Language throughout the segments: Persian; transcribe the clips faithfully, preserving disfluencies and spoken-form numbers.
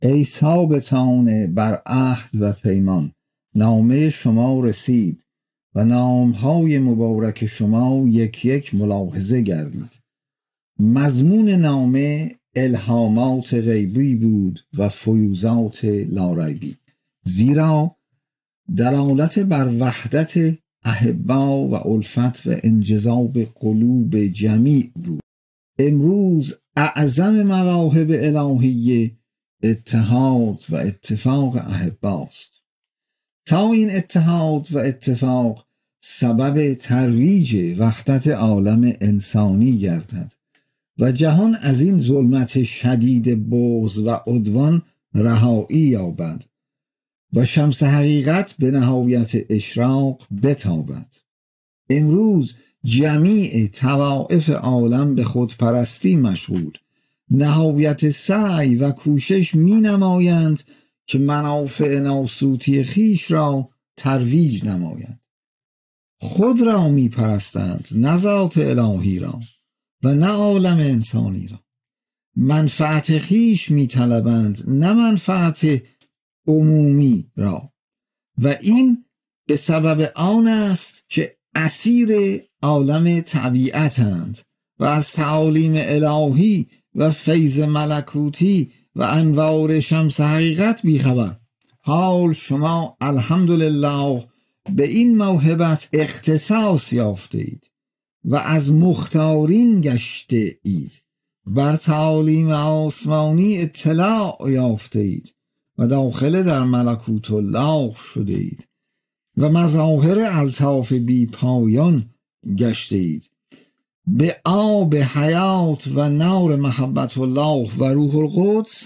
ای ثابتان بر عهد و پیمان، نامه شما رسید و نامهای مبارک شما یک یک ملاحظه گردید. مضمون نامه الهامات غیبی بود و فیوزات لاریبی، زیرا دلالت بر وحدت احبا و الفت و انجذاب قلوب جمیع بود. امروز اعظم مواهب الهیه اتحاد و اتفاق احباست، تا این اتحاد و اتفاق سبب ترویج وحدت عالم انسانی گردد و جهان از این ظلمت شدید بغض و عدوان رهایی یابد و شمس حقیقت به نهایت اشراق بتابد. امروز جمیع طوائف عالم به خودپرستی مشغول، نهایت سعی و کوشش می نمایند که منافع ناسوتی خیش را ترویج نمایند. خود را می پرستند، نه ذات الهی را و نه عالم انسانی را. منفعت خیش می طلبند، نه منفعت عمومی را، و این به سبب آن است که اسیر عالم طبیعتند و از تعالیم الهی و فیض ملکوتی و انوار شمس حقیقت بیخبر. حال شما الحمدلله به این موهبت اختصاص یافته اید و از مختارین گشته اید، بر تعالیم آسمانی اطلاع یافته اید و داخل در ملکوت الله شده اید و مظاهر الطاف بی پایان گشته اید. به آب حیات و نار محبت الله و روح القدس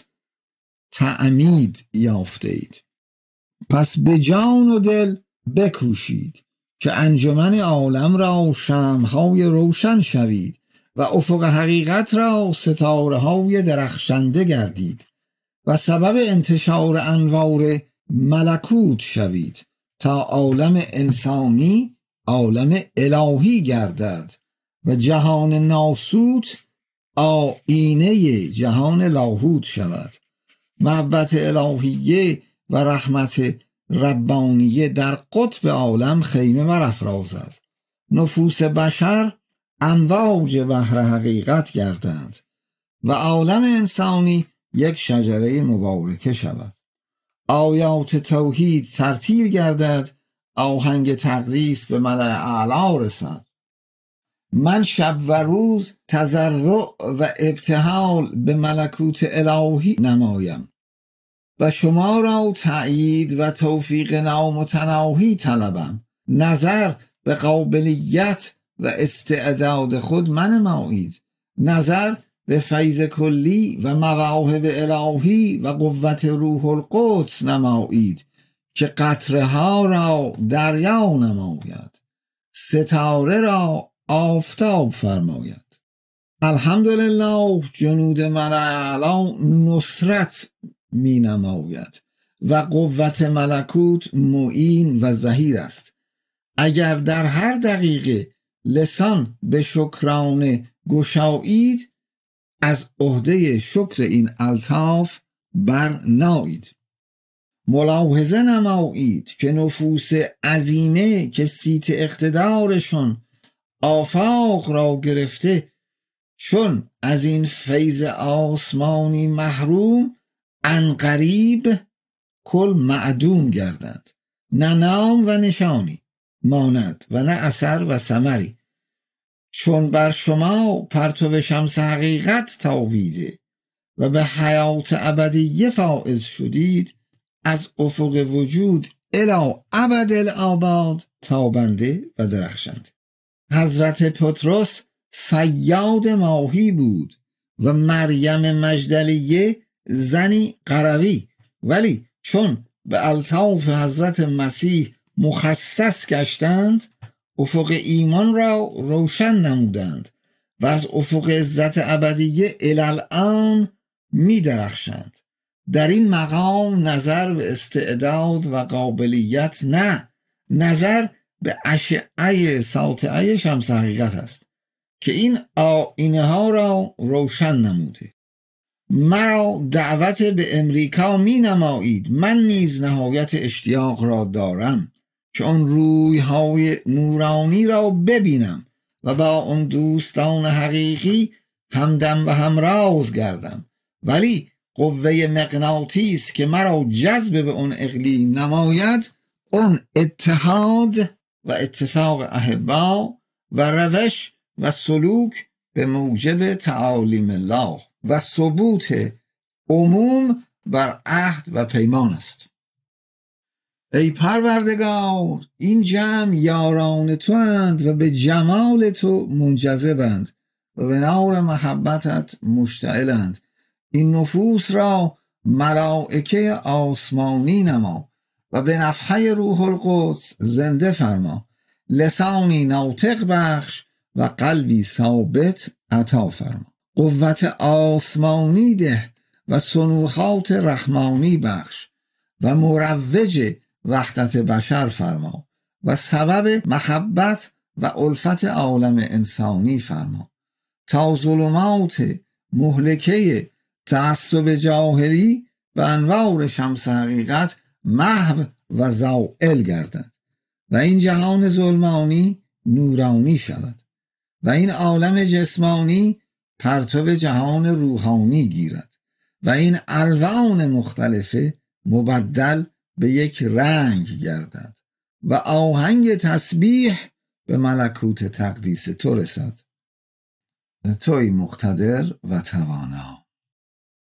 تعمید یافته اید. پس به جان و دل بکوشید که انجمن عالم را شمع‌های روشن شوید و افق حقیقت را ستاره‌های درخشنده گردید و سبب انتشار انوار ملکوت شوید تا عالم انسانی عالم الهی گردد و جهان ناسوت آینه جهان لاهوت شود. محبت الهیه و رحمت ربانیه در قطب عالم خیمه برافرازد. نفوس بشر امواج بحر حقیقت گردند و عالم انسانی یک شجره مبارکه شود. آیات توحید ترتیل گردد، آهنگ تقدیس به ملأ اعلی رسد. من شب و روز تضرع و ابتهال به ملکوت الهی نمایم و شما را تأیید و توفیق نامتناهی طلبم. نظر به قابلیت و استعداد خود منمایید، نظر به فیض کلی و مواهب الهی و قوت روح القدس نمایید که قطره ها را دریا نماید، ستاره را آفتاب فرماید. الحمدلله جنود ملأ اعلی نصرت می نماید و قوت ملکوت معین و ظهیر است. اگر در هر دقیقه لسان به شکرانه گشایید، از عهده شکر این الطاف بر نایید. ملاحظه نمایید که نفوس عظیمه که صیت اقتدارشون آفاق را گرفته، چون از این فیض آسمانی محروم، عنقریب کل معدوم گردند. نه نام و نشانی ماند و نه اثر و ثمری، چون بر شما پرتو شمس حقیقت تابیده و به حیات ابدیه فائز شدید، از افق وجود الی ابدالآباد تابنده و درخشنده. حضرت پطرس صیاد ماهی بود و مریم مجدلیه زنی قروی، ولی چون به الطاف حضرت مسیح مخصص گشتند، افق ایمان را روشن نمودند و از افق عزت ابدیه الالآن می درخشند. در این مقام نظر به استعداد و قابلیت نه، نظر به اشعه ساطعه شمس حقیقت است که این آینه ها را روشن نموده. مرا دعوت به امریکا می نمایید، من نیز نهایت اشتیاق را دارم که آن رویهای نورانی را ببینم و با آن دوستان حقیقی همدم و همراز گردم. ولی قوه مغناطیس که مرا جذب به اون اقلیم نماید، اون اتحاد و اتفاق احبا و روش و سلوک به موجب تعالیم الله و ثبوت عموم بر عهد و پیمان است. ای پروردگار، این جمع یاران تو اند و به جمال تو منجذبند و به نور محبتت مشتعلند. این نفوس را ملائکه آسمانی نما و به نفحه روح القدس زنده فرما. لسانی ناطق بخش و قلبی ثابت عطا فرما. قوت آسمانی ده و سنوحات رحمانی بخش و مروج وحدت بشر فرما و سبب محبت و الفت عالم انسانی فرما، تا ظلمات مهلکه تعصب جاهلی و انوار شمس حقیقت محو و زائل گردد و این جهان ظلمانی نورانی شود و این عالم جسمانی پرتو جهان روحانی گیرد و این الوان مختلفه مبدل به یک رنگ گردد و آهنگ تسبیح به ملکوت تقدیس تو رسد. توی مقتدر و توانا.